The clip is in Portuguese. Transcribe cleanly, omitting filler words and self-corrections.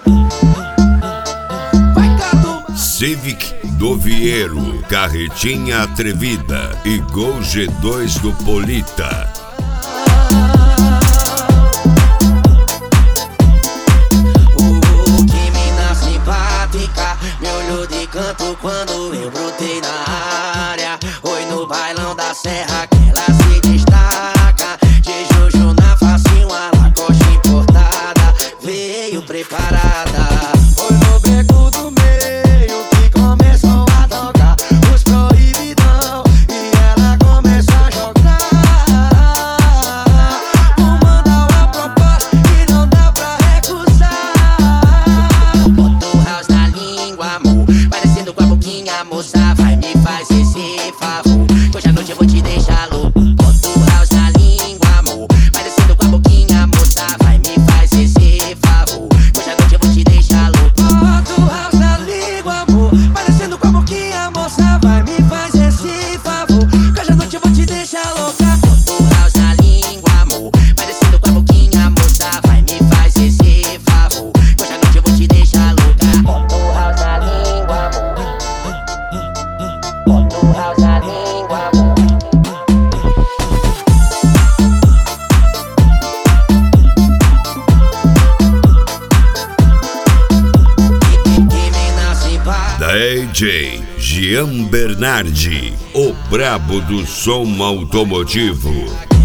Civic do Vieiro, carretinha atrevida e Gol G2 do Polita. Que mina simpática, me olhou de canto quando eu brotei na área. Oi, no bailão da serra que ela se destaca. De Jojo na face, uma Lacoste importada, veio preparada. Oi, no beco do meio que começou a tocar os proibidão e ela começa a jogar. Vou mandar uma proposta que não dá pra recusar. Bota o house na língua, amor, parecendo com a boquinha, moça, vai me faz esse favor, que hoje à noite eu vou te deixar louco. Bota o house na língua, amor, parecendo com a boquinha, moça, vai me faz esse favor, que hoje à noite eu vou te deixar louco. Bota o house na língua, amor, parecendo com a boquinha, moça, vai me faz esse favor, que hoje à noite eu vou te deixar louca. Bota o house na língua, amor, parecendo com a boquinha, moça, vai me faz esse favor, que hoje à noite eu vou te deixar louca. Bota o house na língua, amor. Bota o house na língua, amor. Que mina simpática. DJ Gian Bernardi, o brabo do som automotivo.